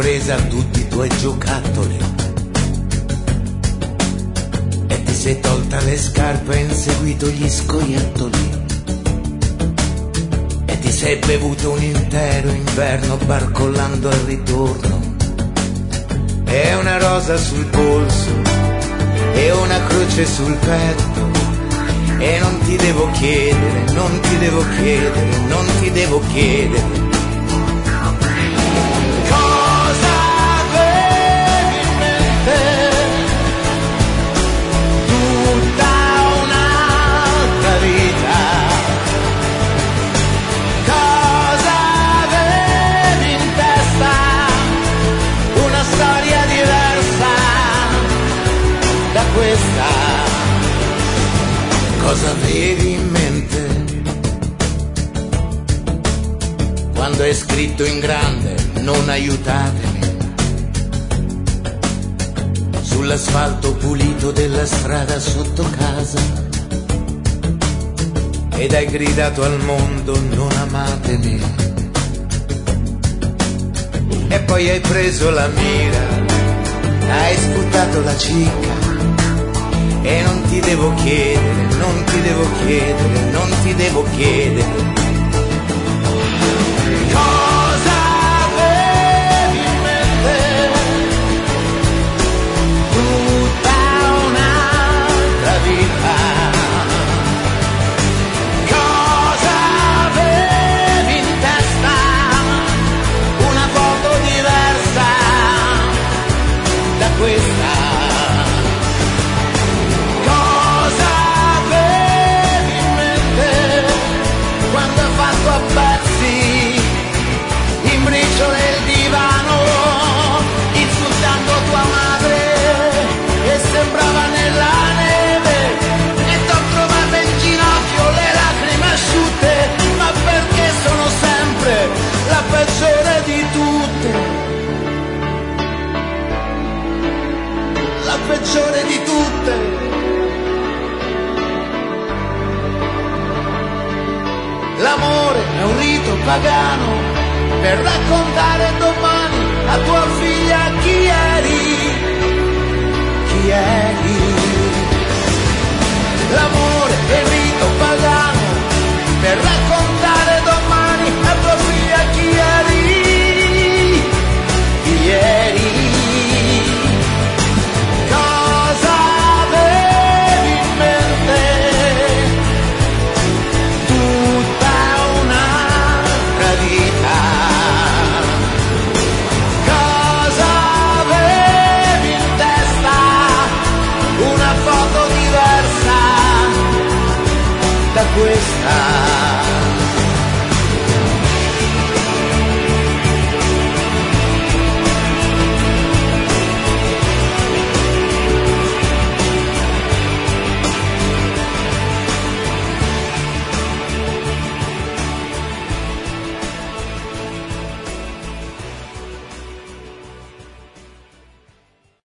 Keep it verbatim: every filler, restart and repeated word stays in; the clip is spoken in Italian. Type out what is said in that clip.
presa tutti i tuoi giocattoli e ti sei tolta le scarpe e inseguito gli scoiattoli e ti sei bevuto un intero inverno barcollando al ritorno e una rosa sul polso e una croce sul petto e non ti devo chiedere, non ti devo chiedere, non ti devo chiedere cosa avevi in mente, tutta un'altra vita, cosa avevi in testa, una storia diversa da questa. Cosa avevi in mente quando hai scritto in grande non aiutatemi sull'asfalto pulito della strada sotto casa ed hai gridato al mondo non amatemi e poi hai preso la mira, hai sputato la cicca e non ti devo chiedere, non ti devo chiedere, non ti devo chiedere cosa avevi in mente, tutta un'altra vita, cosa avevi in testa, una foto diversa da questa. A pezzi in briciole il divano insultando tua madre che sembrava nella neve e t'ho trovata in ginocchio le lacrime asciutte ma perché sono sempre la peggiore di tutte, la peggiore di tutte. L'amore è un rito pagano per raccontare domani a tua figlia chi eri, chi eri. L'amore è un rito pagano per raccontare domani a tua figlia chi eri, chi eri. Cosa avevi in mente? Da questa